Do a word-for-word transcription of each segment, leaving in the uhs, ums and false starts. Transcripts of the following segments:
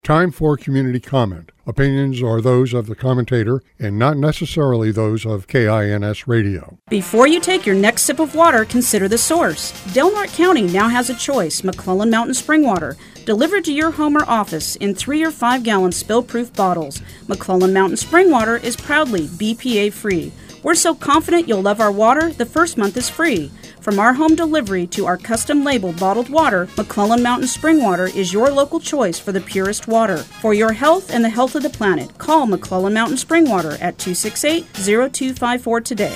Time for community comment. Opinions are those of the commentator and not necessarily those of K I N S Radio. Before you take your next sip of water, consider the source. Del Norte County now has a choice: McClellan Mountain Spring Water, delivered to your home or office in three or five gallon spill-proof bottles. McClellan Mountain Spring Water is proudly B P A-free. We're so confident you'll love our water, the first month is free. From our home delivery to our custom-labeled bottled water, McClellan Mountain Spring Water is your local choice for the purest water. For your health and the health of the planet, call McClellan Mountain Spring Water at two six eight, zero two five four today.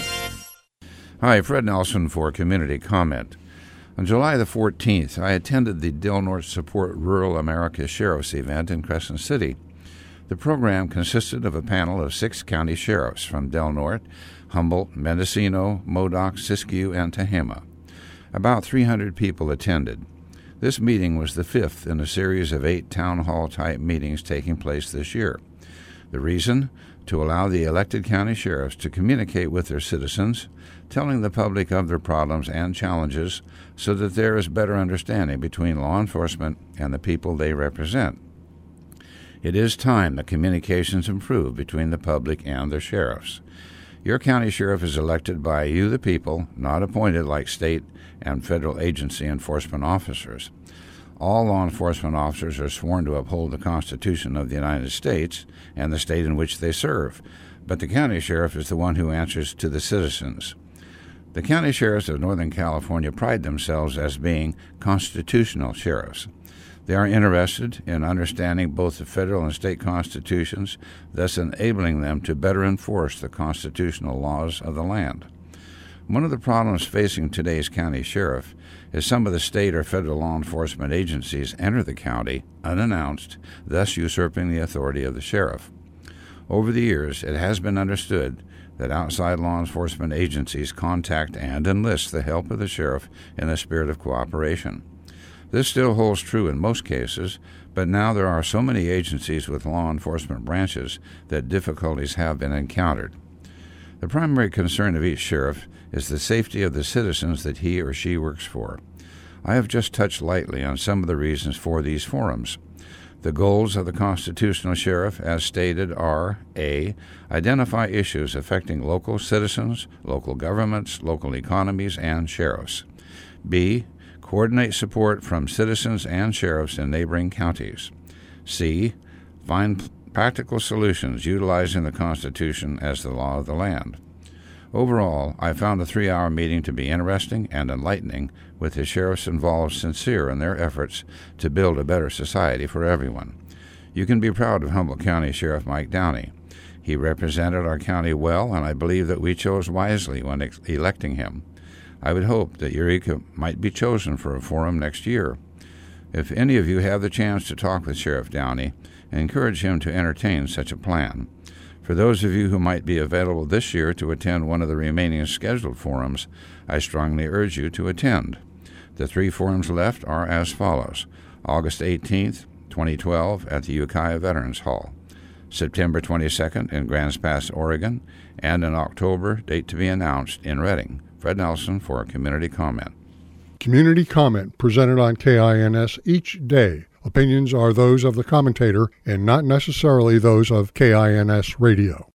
Hi, Fred Nelson for Community Comment. On July the fourteenth, I attended the Del Norte Support Rural America Sheriff's event in Crescent City. The program consisted of a panel of six county sheriffs from Del Norte, Humboldt, Mendocino, Modoc, Siskiyou, and Tehama. About three hundred people attended. This meeting was the fifth in a series of eight town hall-type meetings taking place this year. The reason? To allow the elected county sheriffs to communicate with their citizens, telling the public of their problems and challenges so that there is better understanding between law enforcement and the people they represent. It is time that communications improve between the public and their sheriffs. Your county sheriff is elected by you, the people, not appointed like state and federal agency enforcement officers. All law enforcement officers are sworn to uphold the Constitution of the United States and the state in which they serve, but the county sheriff is the one who answers to the citizens. The county sheriffs of Northern California pride themselves as being constitutional sheriffs. They are interested in understanding both the federal and state constitutions, thus enabling them to better enforce the constitutional laws of the land. One of the problems facing today's county sheriff is some of the state or federal law enforcement agencies enter the county unannounced, thus usurping the authority of the sheriff. Over the years, it has been understood that outside law enforcement agencies contact and enlist the help of the sheriff in the spirit of cooperation. This still holds true in most cases, but now there are so many agencies with law enforcement branches that difficulties have been encountered. The primary concern of each sheriff is the safety of the citizens that he or she works for. I have just touched lightly on some of the reasons for these forums. The goals of the constitutional sheriff, as stated, are A. Identify issues affecting local citizens, local governments, local economies, and sheriffs. B. Coordinate support from citizens and sheriffs in neighboring counties. C. Find practical solutions utilizing the Constitution as the law of the land. Overall, I found the three-hour meeting to be interesting and enlightening, with the sheriffs involved sincere in their efforts to build a better society for everyone. You can be proud of Humboldt County Sheriff Mike Downey. He represented our county well, and I believe that we chose wisely when ex- electing him. I would hope that Eureka might be chosen for a forum next year. If any of you have the chance to talk with Sheriff Downey, encourage him to entertain such a plan. For those of you who might be available this year to attend one of the remaining scheduled forums, I strongly urge you to attend. The three forums left are as follows: August eighteenth, twenty twelve at the Ukiah Veterans Hall, September twenty-second in Grants Pass, Oregon, and in October, date to be announced, in Redding. Fred Nelson for a Community Comment. Community comment presented on K I N S each day. Opinions are those of the commentator and not necessarily those of K I N S Radio.